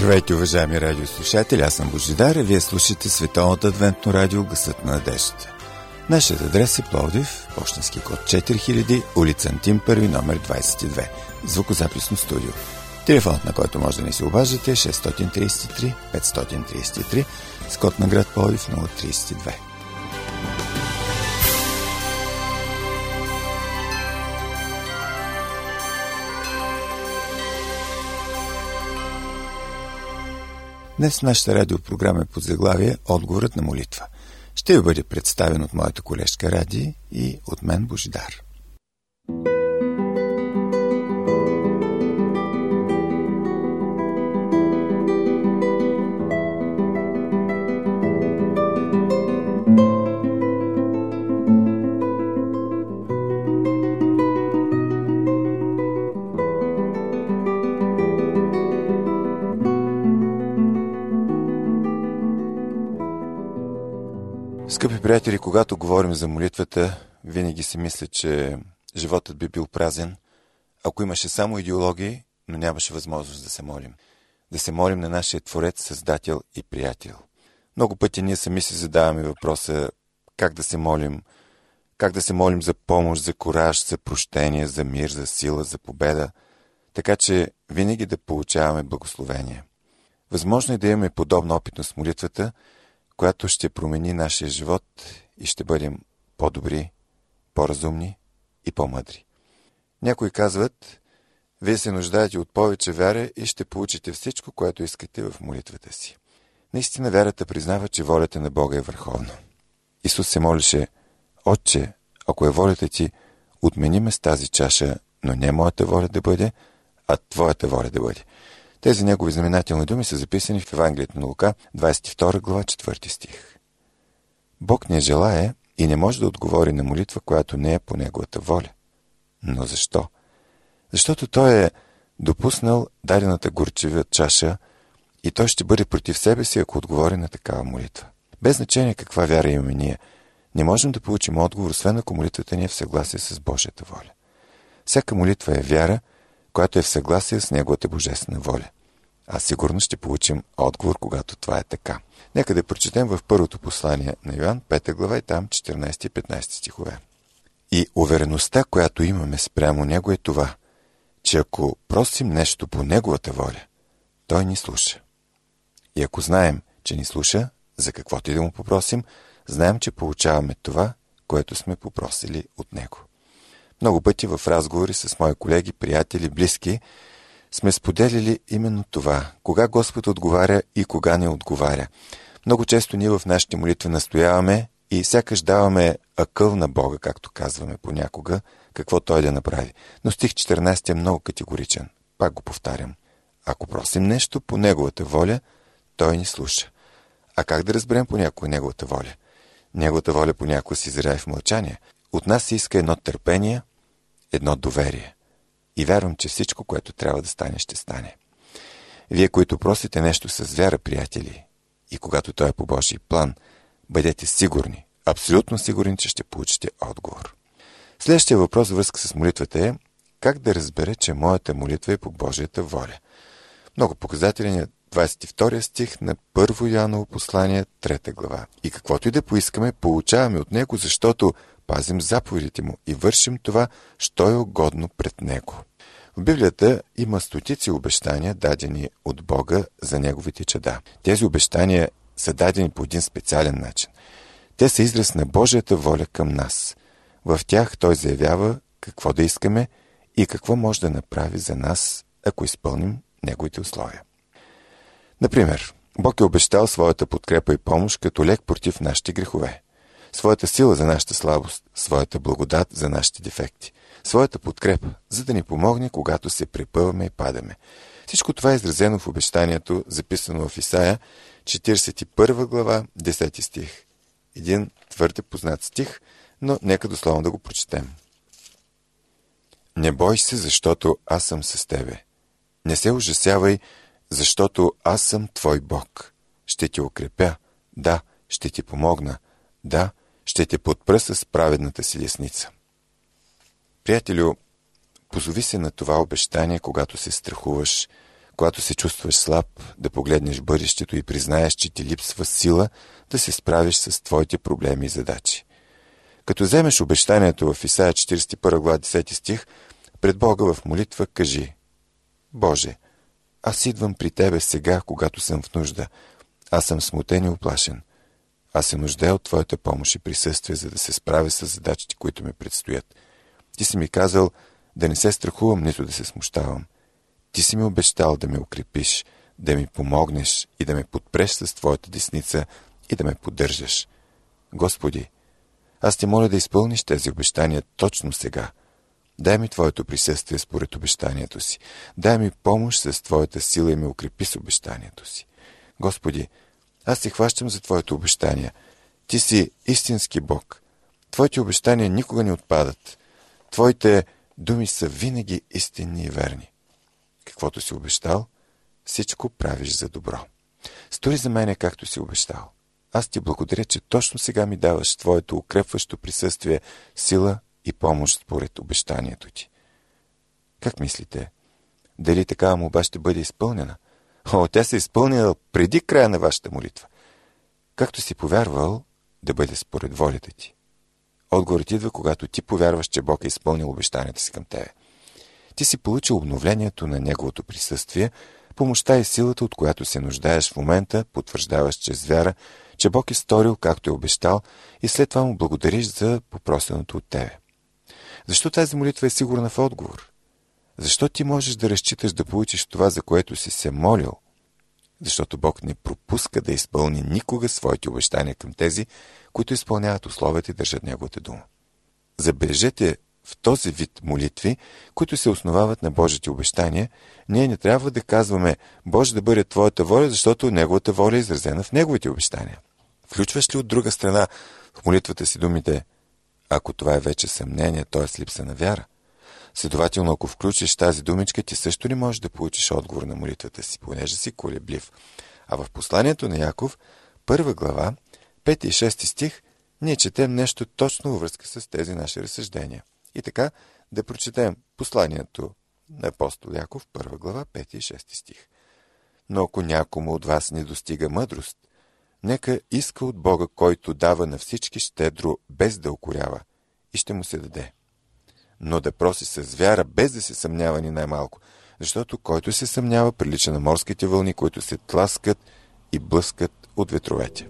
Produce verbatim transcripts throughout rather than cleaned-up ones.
Здравейте, уважаеми радиослушатели, аз съм Божидар и вие слушате Световното адвентно радио Гласът на надеждата. Нашият адрес е Пловдив, пощенски код четири хиляди, улица Антим първи, номер двадесет и две, звукозаписно студио. Телефонът, на който може да ни се обаждате, е шест три три пет три три, с код на град Пловдив нула три две. Днес нашата радиопрограма е под заглавие "Отговорът на молитва". Ще ви бъде представен от моята колежка Ради и от мен Божидар. Скъпи приятели, когато говорим за молитвата, винаги си мисля, че животът би бил празен, ако имаше само идеологии, но нямаше възможност да се молим. Да се молим на нашия Творец, Създател и Приятел. Много пъти ние сами си задаваме въпроса как да се молим, как да се молим за помощ, за кураж, за прощение, за мир, за сила, за победа, така че винаги да получаваме благословение. Възможно е да имаме подобна опитност с молитвата, която ще промени нашия живот и ще бъдем по-добри, по-разумни и по-мъдри. Някои казват, вие се нуждаете от повече вяра и ще получите всичко, което искате в молитвата си. Наистина вярата признава, че волята на Бога е върховна. Исус се молише, Отче, ако е волята ти, отмени ме с тази чаша, но не моята воля да бъде, а твоята воля да бъде. Тези негови знаменателни думи са записани в Евангелието на Лука, двадесет и втора глава, четвърти стих. Бог не желае и не може да отговори на молитва, която не е по неговата воля. Но защо? Защото той е допуснал дадената горчива чаша и той ще бъде против себе си, ако отговори на такава молитва. Без значение каква вяра имаме ние, не можем да получим отговор, освен ако молитвата ни е в съгласие с Божията воля. Всяка молитва е вяра, която е в съгласие с неговата божествена воля. А сигурно ще получим отговор, когато това е така. Нека да прочетем в първото послание на Йоан, пета глава и там четиринадесети и петнадесети стихове. И увереността, която имаме спрямо него е това, че ако просим нещо по неговата воля, той ни слуша. И ако знаем, че ни слуша, за каквото и да му попросим, знаем, че получаваме това, което сме попросили от него. Много пъти в разговори с мои колеги, приятели, близки, сме споделили именно това, кога Господ отговаря и кога не отговаря. Много често ние в нашите молитви настояваме и сякаш даваме акъл на Бога, както казваме понякога, какво Той да направи. Но стих четиринадесети е много категоричен. Пак го повтарям. Ако просим нещо по Неговата воля, Той ни слуша. А как да разберем понякога Неговата воля? Неговата воля понякога се изразява в мълчание. От нас се иска едно търпение, едно доверие. И вярвам, че всичко, което трябва да стане, ще стане. Вие, които просите нещо с вяра, приятели, и когато той е по Божий план, бъдете сигурни, абсолютно сигурни, че ще получите отговор. Следващия въпрос във връзка с молитвата е как да разбера, че моята молитва е по Божията воля. Много показателен е двадесет и втори стих на първо Йоаново послание, трета глава. И каквото и да поискаме, получаваме от него, защото пазим заповедите му и вършим това, що е угодно пред него. В Библията има стотици обещания, дадени от Бога за неговите чада. Тези обещания са дадени по един специален начин. Те са израз на Божията воля към нас. В тях той заявява какво да искаме и какво може да направи за нас, ако изпълним неговите условия. Например, Бог е обещал своята подкрепа и помощ като лек против нашите грехове, своята сила за нашата слабост, своята благодат за нашите дефекти, своята подкрепа, за да ни помогне, когато се препъваме и падаме. Всичко това е изразено в обещанието, записано в Исаия, четиридесет и първа глава, десети стих. Един твърде познат стих, но нека дословно да го прочетем. Не бой се, защото аз съм с тебе. Не се ужасявай, защото аз съм твой Бог. Ще те укрепя, да, ще ти помогна, да, ще те подпра с праведната си десница. Приятелю, позови се на това обещание, когато се страхуваш, когато се чувстваш слаб, да погледнеш в бъдещето и признаеш, че ти липсва сила да се справиш с твоите проблеми и задачи. Като вземеш обещанието в Исаия четиридесет и първа глава десети стих, пред Бога в молитва кажи: Боже, аз идвам при Тебе сега, когато съм в нужда. Аз съм смутен и уплашен. Аз се нуждая от Твоята помощ и присъствие, за да се справя с задачите, които ми предстоят. Ти си ми казал да не се страхувам, нито да се смущавам. Ти си ми обещал да ме укрепиш, да ми помогнеш и да ме подпреш с Твоята десница и да ме поддържаш. Господи, аз ти моля да изпълниш тези обещания точно сега. Дай ми Твоето присъствие според обещанието си. Дай ми помощ с Твоята сила и ме укрепи с обещанието си. Господи, аз се хващам за Твоето обещания. Ти си истински Бог. Твоите обещания никога не отпадат. Твоите думи са винаги истинни и верни. Каквото си обещал, всичко правиш за добро. Стори за мене както си обещал. Аз ти благодаря, че точно сега ми даваш Твоето укрепващо присъствие, сила и помощ според обещанието ти. Как мислите? Дали такава молба ще бъде изпълнена? О, тя се е изпълнила преди края на вашата молитва. Както си повярвал, да бъде според волята ти. Отговорът идва, когато ти повярваш, че Бог е изпълнил обещанията си към тебе. Ти си получил обновлението на Неговото присъствие, помощта и силата, от която се нуждаеш в момента, потвърждаваш чрез вяра, че Бог е сторил както е обещал и след това му благодариш за попросеното от тебе. Защо тази молитва е сигурна в отговор? Защо ти можеш да разчиташ да получиш това, за което си се молил? Защото Бог не пропуска да изпълни никога своите обещания към тези, които изпълняват условията и държат Неговата дума. Забележете, в този вид молитви, които се основават на Божите обещания, ние не трябва да казваме: Боже, да бъде Твоята воля, защото Неговата воля е изразена в Неговите обещания. Включваш ли от друга страна в молитвата си думите: ако това е вече съмнение, т.е. липса на вяра? Следователно, ако включиш тази думичка, ти също не можеш да получиш отговор на молитвата си, понеже си колеблив. А в посланието на Яков, първа глава, пети и шести стих, ние четем нещо точно във връзка с тези наши разсъждения. И така, да прочетем посланието на апостол Яков, първа глава, пети и шести стих. Но ако някому от вас не достига мъдрост, нека иска от Бога, който дава на всички щедро, без да укорява, и ще му се даде. Но да проси с вяра, без да се съмнява ни най-малко, защото който се съмнява, прилича на морските вълни, които се тласкат и блъскат от ветровете.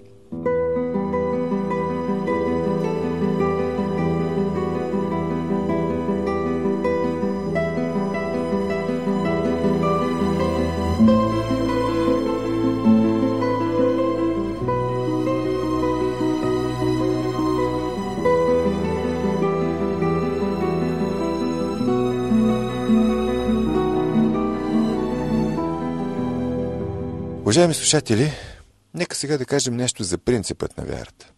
Уважаеми слушатели, нека сега да кажем нещо за принципът на вярата.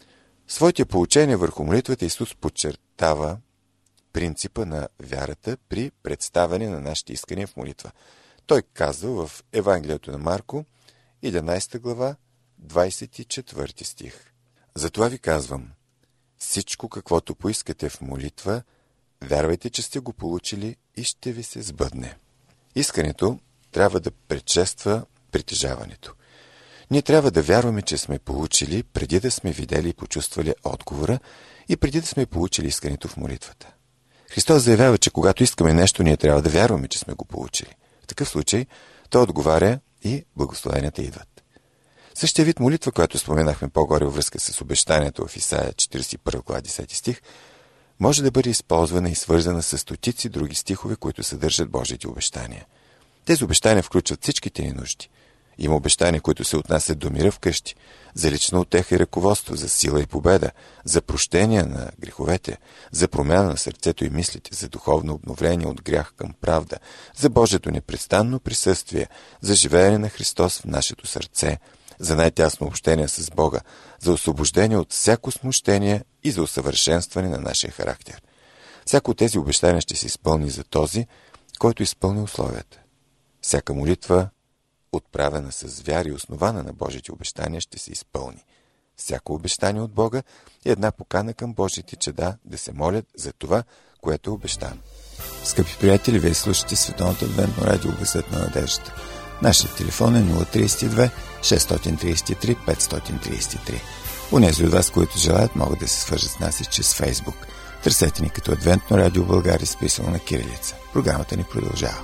В своите поучения върху молитвата Исус подчертава принципа на вярата при представяне на нашите искания в молитва. Той казва в Евангелието на Марко, единадесета глава, двадесет и четвърти стих. Затова ви казвам, всичко каквото поискате в молитва, вярвайте, че сте го получили и ще ви се сбъдне. Искането трябва да предшества притежаването. Ние трябва да вярваме, че сме получили, преди да сме видели и почувствали отговора и преди да сме получили искането в молитвата. Христос заявява, че когато искаме нещо, ние трябва да вярваме, че сме го получили. В такъв случай Той отговаря и благословенията идват. Същия вид молитва, която споменахме по-горе във връзка с обещанието в Исаия четиридесет и първа глава десети стих, може да бъде използвана и свързана с стотици други стихове, които съдържат Божиите обещания. Тези обещания включват всичките ни нужди. Има обещания, които се отнасят до мира вкъщи, за лична утеха и ръководство, за сила и победа, за прощение на греховете, за промяна на сърцето и мислите, за духовно обновление от грях към правда, за Божието непрестанно присъствие, за живеене на Христос в нашето сърце, за най-тясно общение с Бога, за освобождение от всяко смущение и за усъвършенстване на нашия характер. Всяко от тези обещания ще се изпълни за този, който изпълни условията. Всяка молитва, отправена с вяра и основана на Божите обещания, ще се изпълни. Всяко обещание от Бога е една покана към Божите чеда да се молят за това, което е обещано. Скъпи приятели, вие слушате Световното адвентно радио Гласът на надеждата. Нашият телефон е нула три две шестстотин тридесет и три петстотин тридесет и три. Унези от вас, които желаят, могат да се свържат с нас и чрез Фейсбук. Търсете ни като Адвентно радио България, изписано на кирилица. Програмата ни продължава.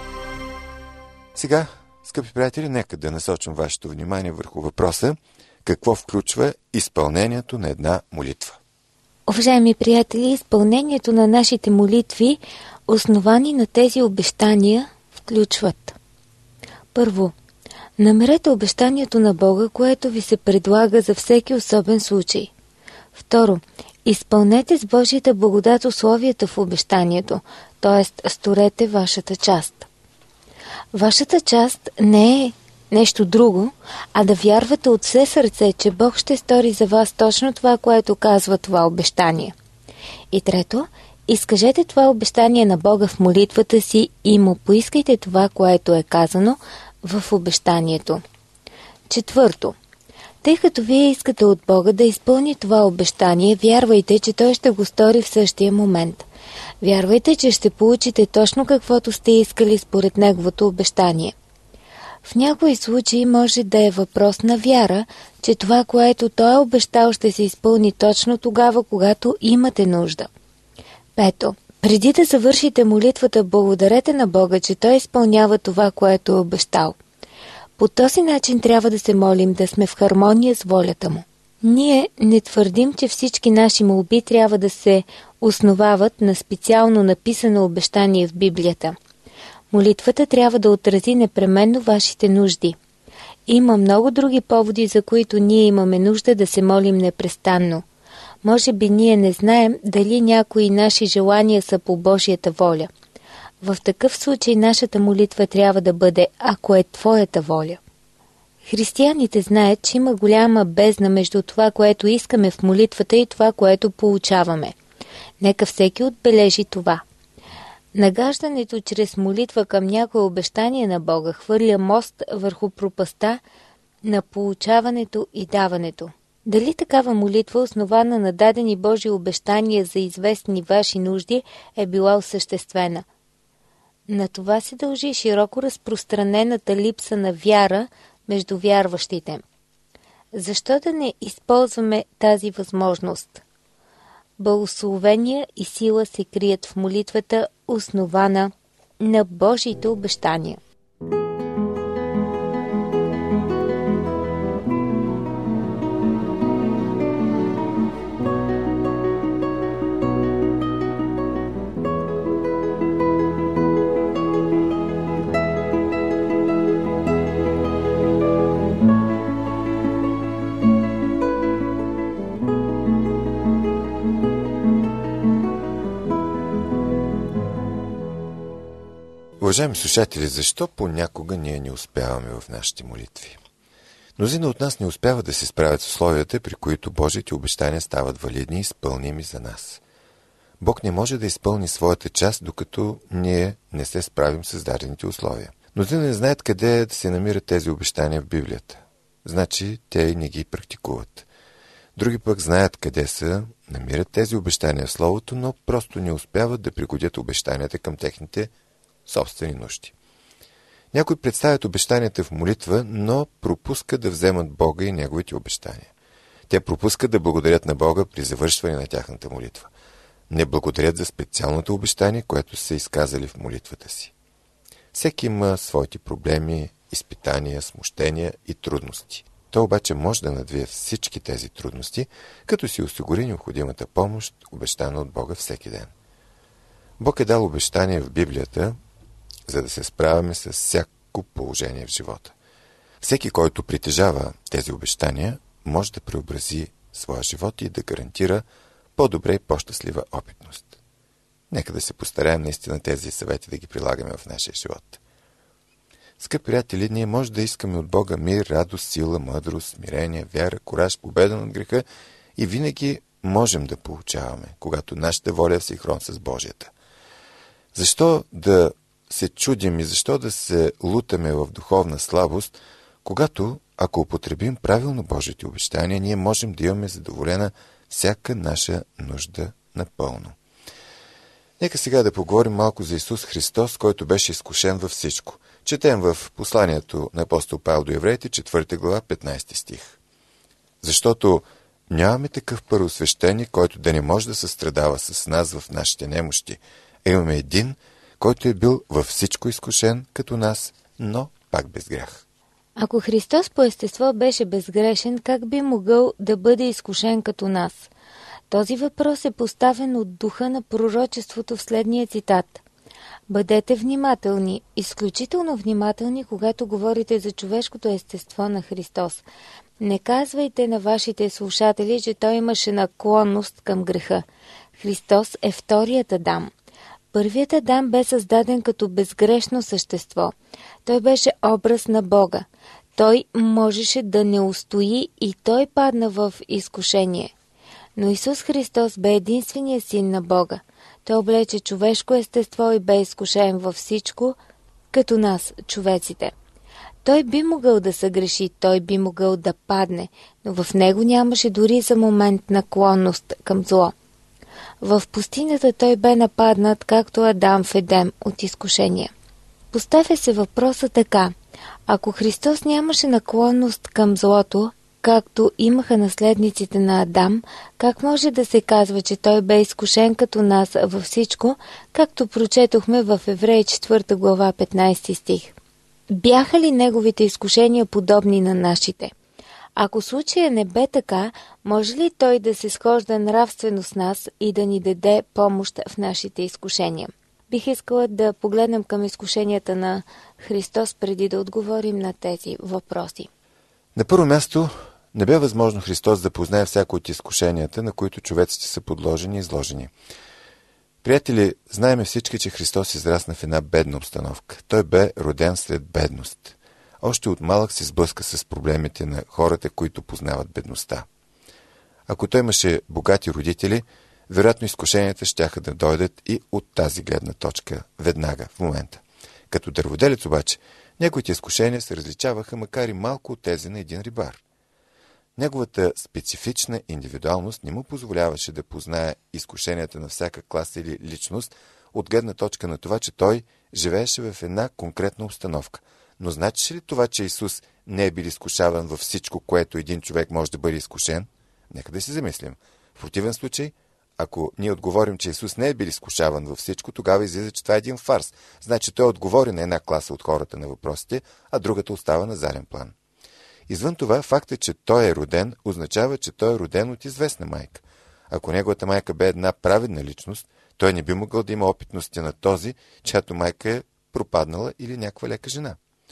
Сега, скъпи приятели, нека да насочим вашето внимание върху въпроса: какво включва изпълнението на една молитва? Уважаеми приятели, изпълнението на нашите молитви, основани на тези обещания, включват: първо, намерете обещанието на Бога, което ви се предлага за всеки особен случай. Второ, изпълнете с Божията благодат условията в обещанието, т.е. сторете вашата част. Вашата част не е нещо друго, а да вярвате от все сърце, че Бог ще стори за вас точно това, което казва това обещание. И трето, изкажете това обещание на Бога в молитвата си и му поискайте това, което е казано в обещанието. Четвърто, тъй като вие искате от Бога да изпълни това обещание, вярвайте, че Той ще го стори в същия момент. Вярвайте, че ще получите точно каквото сте искали според Неговото обещание. В някои случаи може да е въпрос на вяра, че това, което Той е обещал, ще се изпълни точно тогава, когато имате нужда. Пето, преди да завършите молитвата, благодарете на Бога, че Той изпълнява това, което е обещал. По този начин трябва да се молим, да сме в хармония с волята Му. Ние не твърдим, че всички наши молби трябва да се основават на специално написано обещание в Библията. Молитвата трябва да отрази непременно вашите нужди. Има много други поводи, за които ние имаме нужда да се молим непрестанно. Може би ние не знаем дали някои наши желания са по Божията воля. В такъв случай нашата молитва трябва да бъде: ако е Твоята воля. Християните знаят, че има голяма бездна между това, което искаме в молитвата, и това, което получаваме. Нека всеки отбележи това. Нагаждането чрез молитва към някое обещание на Бога хвърля мост върху пропастта на получаването и даването. Дали такава молитва, основана на дадени Божи обещания за известни ваши нужди, е била осъществена? На това се дължи широко разпространената липса на вяра между вярващите. Защо да не използваме тази възможност? Благословения и сила се крият в молитвата, основана на Божиите обещания. Уважаеми слушатели, защо понякога ние не успяваме в нашите молитви? Мнозина от нас не успяват да се справят с условията, при които Божите обещания стават валидни и изпълними за нас. Бог не може да изпълни своята част, докато ние не се справим с дадените условия. Мнозина не знаят къде да се намират тези обещания в Библията. Значи, те и не ги практикуват. Други пък знаят къде са, намират тези обещания в Словото, но просто не успяват да пригодят обещанията към техните собствени нужди. Някои представят обещанията в молитва, но пропускат да вземат Бога и Неговите обещания. Те пропускат да благодарят на Бога при завършване на тяхната молитва. Не благодарят за специалното обещание, което са изказали в молитвата си. Всеки има своите проблеми, изпитания, смущения и трудности. Той обаче може да надвие всички тези трудности, като си осигури необходимата помощ, обещана от Бога всеки ден. Бог е дал обещание в Библията, за да се справяме с всяко положение в живота. Всеки, който притежава тези обещания, може да преобрази своя живот и да гарантира по-добре и по-щастлива опитност. Нека да се постараем наистина тези съвети да ги прилагаме в нашия живот. Скъпи приятели, ние може да искаме от Бога мир, радост, сила, мъдрост, смирение, вяра, кураж, победа над греха и винаги можем да получаваме, когато нашата воля е в синхрон с Божията. Защо да се чудим и защо да се лутаме в духовна слабост, когато, ако употребим правилно Божите обещания, ние можем да имаме задоволена всяка наша нужда напълно. Нека сега да поговорим малко за Исус Христос, който беше изкушен във всичко. Четем в посланието на апостол Павел до евреите, четвърта глава, петнайсети стих. Защото нямаме такъв първосвещеник, който да не може да състрадава с нас в нашите немощи. А имаме един, който е бил във всичко изкушен като нас, но пак без грях. Ако Христос по естество беше безгрешен, как би могъл да бъде изкушен като нас? Този въпрос е поставен от духа на пророчеството в следния цитат. Бъдете внимателни, изключително внимателни, когато говорите за човешкото естество на Христос. Не казвайте на вашите слушатели, че той имаше наклонност към греха. Христос е вторият Адам. Първият Адам бе създаден като безгрешно същество. Той беше образ на Бога. Той можеше да не устои и той падна в изкушение. Но Исус Христос бе единственият син на Бога. Той облече човешко естество и бе изкушен във всичко, като нас, човеците. Той би могъл да съгреши, той би могъл да падне, но в него нямаше дори за момент наклонност към зло. В пустинята той бе нападнат, както Адам в Едем, от изкушения. Поставя се въпроса така. Ако Христос нямаше наклонност към злото, както имаха наследниците на Адам, как може да се казва, че той бе изкушен като нас във всичко, както прочетохме в Евреи четвърта глава, петнайсети стих? Бяха ли неговите изкушения подобни на нашите? Ако случая не бе така, може ли той да се схожда нравствено с нас и да ни даде помощ в нашите изкушения? Бих искала да погледнем към изкушенията на Христос преди да отговорим на тези въпроси. На първо място, не бе възможно Христос да познае всяко от изкушенията, на които човеците са подложени и изложени. Приятели, знаеме всички, че Христос израсна в една бедна обстановка. Той бе роден след бедност. Още от малък се сблъска с проблемите на хората, които познават бедността. Ако той имаше богати родители, вероятно изкушенията щяха да дойдат и от тази гледна точка, веднага, в момента. Като дърводелец обаче, неговите изкушения се различаваха, макар и малко от тези на един рибар. Неговата специфична индивидуалност не му позволяваше да познае изкушенията на всяка класа или личност от гледна точка на това, че той живееше в една конкретна обстановка. Но значи ли това, че Исус не е бил изкушаван във всичко, което един човек може да бъде изкушен? Нека да си замислим. В противен случай, ако ние отговорим, че Исус не е бил изкушаван във всичко, тогава излиза, че това е един фарс. Значи той отговори на една класа от хората на въпросите, а другата остава на заден план. Извън това, фактът, че той е роден, означава, че той е роден от известна майка. Ако неговата майка бе една праведна личност, той не би могъл да има опитности на този, чиято майка е пропаднала или някаква лека жена.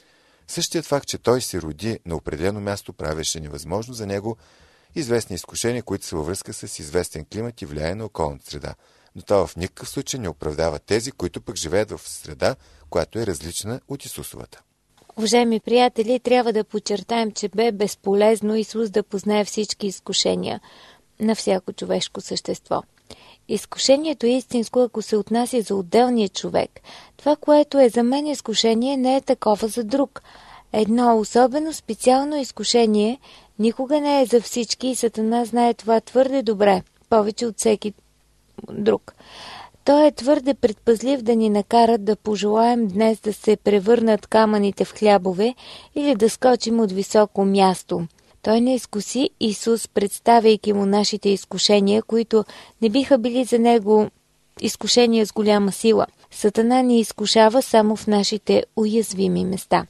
Същият факт, че той се роди на определено място, правеше невъзможно за него известни изкушения, които са във връзка с известен климат и влияние на околната среда. Но това в никакъв случай не оправдава тези, които пък живеят в среда, която е различна от Исусовата. Уважаеми приятели, трябва да подчертаем, че бе безполезно Исус да познае всички изкушения на всяко човешко същество. Изкушението е истинско, ако се отнася за отделния човек. Това, което е за мен изкушение, не е такова за друг. Едно особено специално изкушение никога не е за всички и Сатана знае това твърде добре, повече от всеки друг. Той е твърде предпазлив да ни накарат да пожелаем днес да се превърнат камъните в хлябове или да скочим от високо място. Той не изкуси Исус, представяйки му нашите изкушения, които не биха били за него изкушения с голяма сила. Сатана ни изкушава само в нашите уязвими места.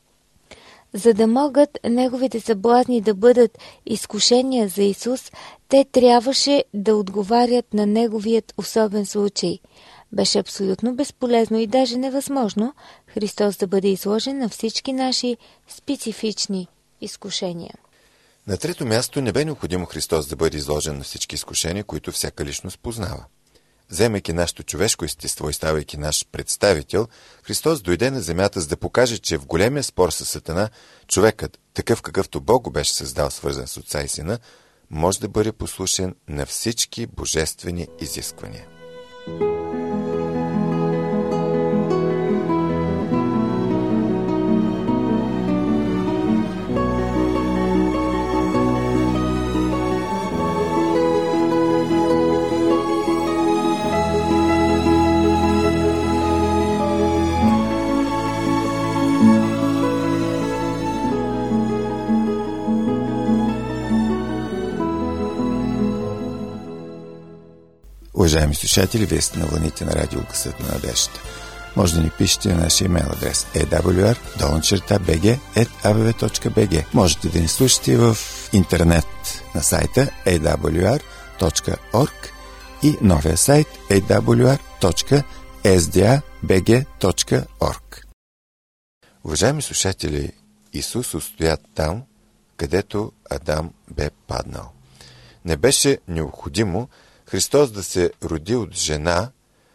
За да могат неговите съблазни да бъдат изкушения за Исус, те трябваше да отговарят на неговият особен случай. Беше абсолютно безполезно и даже невъзможно Христос да бъде изложен на всички наши специфични изкушения. На трето място не бе необходимо Христос да бъде изложен на всички изкушения, които всяка личност познава. Вземайки нашето човешко естество и ставайки наш представител, Христос дойде на земята, за да покаже, че в големия спор със Сатана, човекът, такъв какъвто Бог го беше създал, свързан с Отца и Сина, може да бъде послушен на всички божествени изисквания. Уважаеми слушатели, вие сте на вълните на радио Гласът на надеждата. Може да ни пишете на нашия имейл адрес ей дабъл ю ар долна черта би джи ет а би ви точка би джи. Можете да ни слушате в интернет на сайта ей дабъл ю ар точка орг и новия сайт ей дабъл ю ар точка ес ди ей би джи точка орг. Уважаеми слушатели, Исус устоя там, където Адам бе паднал. Не беше необходимо Христос да се роди от жена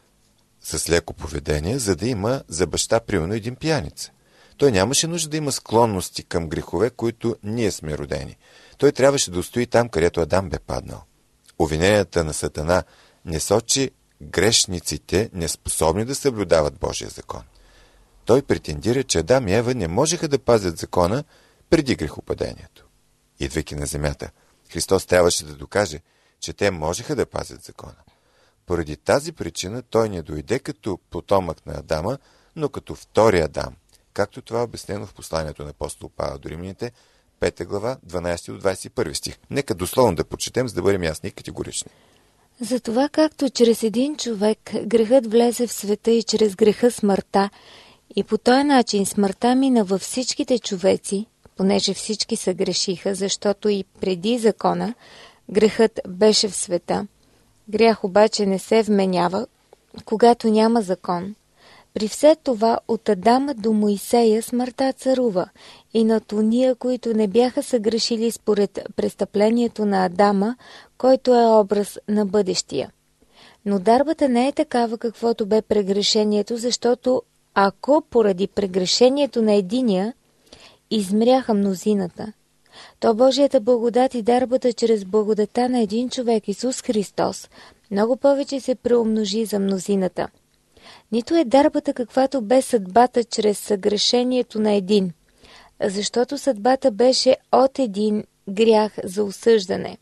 с леко поведение, за да има за баща примерно един пияница. Той нямаше нужда да има склонности към грехове, които ние сме родени. Той трябваше да устои там, където Адам бе паднал. Обвиненията на Сатана не сочи грешниците неспособни да съблюдават Божия закон. Той претендира, че Адам и Ева не можеха да пазят закона преди грехопадението. Идвайки на земята, Христос трябваше да докаже, че те можеха да пазят закона. Поради тази причина той не дойде като потомък на Адама, но като втори Адам, както това е обяснено в посланието на апостол Павел до Римляните, пета глава, дванадесети до двадесет и първи стих. Нека дословно да прочетем, за да бъдем ясни и категорични. Затова както чрез един човек грехът влезе в света и чрез греха смъртта, и по този начин смъртта мина във всичките човеци, понеже всички се грешиха, защото и преди закона грехът беше в света. Грях обаче не се вменява, когато няма закон. При все това от Адама до Моисея смъртта царува и над ония, които не бяха съгрешили според престъплението на Адама, който е образ на бъдещия. Но дарбата не е такава, каквото бе прегрешението, защото ако поради прегрешението на единия измряха мнозината, то Божията благодат и дарбата чрез благодата на един човек, Исус Христос, много повече се преумножи за мнозината. Нито е дарбата каквато бе съдбата чрез съгрешението на един, защото съдбата беше от един грях за осъждане,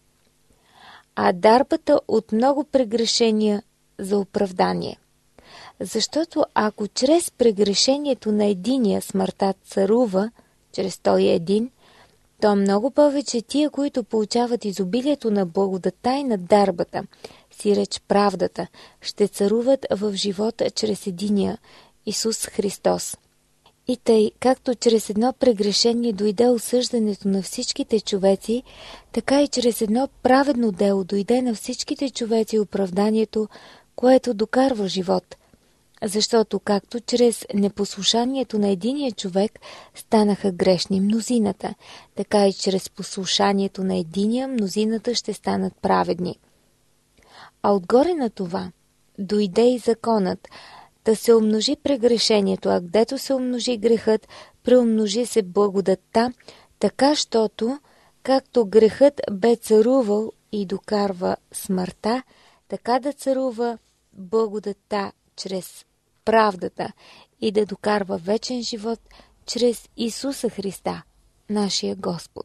а дарбата от много прегрешения за оправдание. Защото ако чрез прегрешението на единия смъртта царува, чрез той един, то много повече тия, които получават изобилието на благодата и на дарбата, си реч правдата, ще царуват в живота чрез единия, Исус Христос. И тъй, както чрез едно прегрешение дойде осъждането на всичките човеци, така и чрез едно праведно дело дойде на всичките човеци оправданието, което докарва живот. Защото както чрез непослушанието на единия човек станаха грешни мнозината, така и чрез послушанието на единия мнозината ще станат праведни. А отгоре на това дойде и законът, да се умножи прегрешението, а гдето се умножи грехът, преумножи се благодатта, така щото, както грехът бе царувал и докарва смъртта, така да царува благодатта чрез правдата и да докарва вечен живот чрез Исуса Христа, нашия Господ.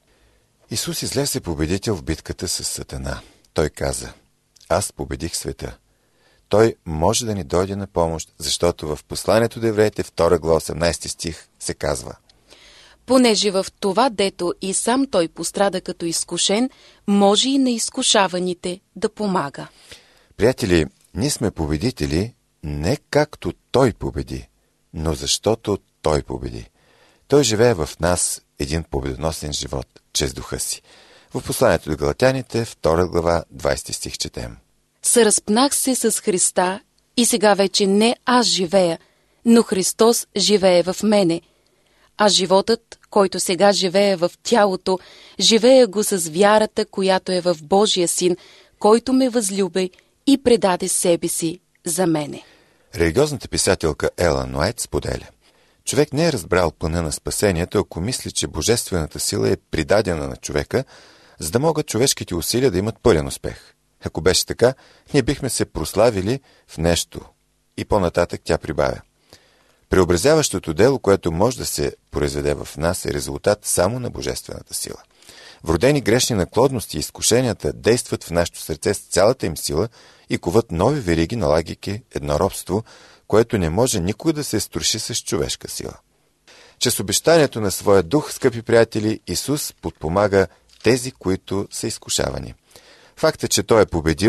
Исус излезе победител в битката с Сатана. Той каза: аз победих света. Той може да ни дойде на помощ, защото в посланието до евреите, втора глава, осемнадесети стих се казва: понеже в това, дето и сам той пострада като изкушен, може и на изкушаваните да помага. Приятели, ние сме победители не както той победи, но защото той победи. Той живее в нас един победоносен живот, чрез духа си. В посланието до Галатяните, втора глава, двадесети стих четем: съразпнах се с Христа и сега вече не аз живея, но Христос живее в мене. А животът, който сега живее в тялото, живея го с вярата, която е в Божия Син, който ме възлюби и предаде себе си за мене. Религиозната писателка Елън Уайт споделя: човек не е разбрал плана на спасението, ако мисли, че божествената сила е придадена на човека, за да могат човешките усилия да имат пълен успех. Ако беше така, ние бихме се прославили в нещо. И по-нататък тя прибавя: преобразяващото дело, което може да се произведе в нас, е резултат само на божествената сила. Вродени грешни наклонности и изкушенията действат в нашето сърце с цялата им сила и коват нови вериги, налагайки едно робство, което не може никога да се струши с човешка сила. Чрез обещанието на своя дух, скъпи приятели, Исус подпомага тези, които са изкушавани. Фактът, че Той е победил,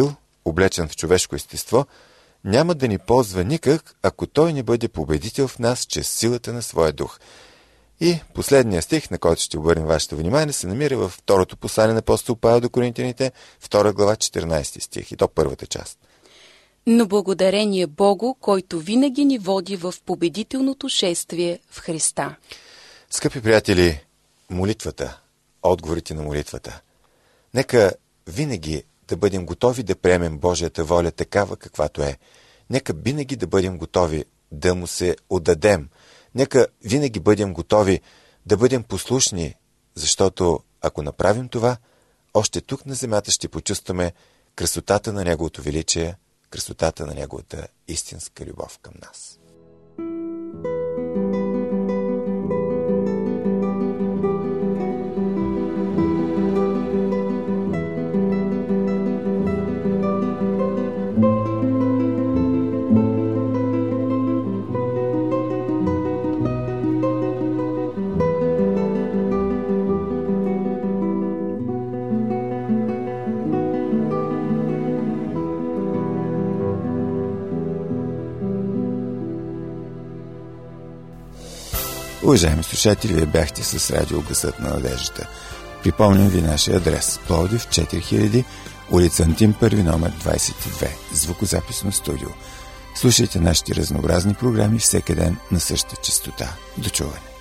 облечен в човешко естество, няма да ни ползва никак, ако той не бъде победител в нас чрез силата на своя дух. И последният стих, на който ще обърнем вашето внимание, се намира във второто послание на апостол Павел до Коринтяните, втора глава, четиринайсети стих, и то първата част. Но благодарение Богу, който винаги ни води в победителното шествие в Христа. Скъпи приятели, молитвата, отговорите на молитвата. Нека винаги да бъдем готови да приемем Божията воля такава, каквато е. Нека винаги да бъдем готови да му се отдадем. Нека винаги бъдем готови да бъдем послушни, защото ако направим това, още тук на земята ще почувстваме красотата на Неговото величие, красотата на Неговата истинска любов към нас. Уважаеми слушатели, вие бяхте с радио Гласът на надеждата. Припомням ви нашия адрес: Пловдив, четири хиляди, улица Антим първи, номер двайсет и две, звукозаписно студио. Слушайте нашите разнообразни програми всеки ден на същата честота. До чуване!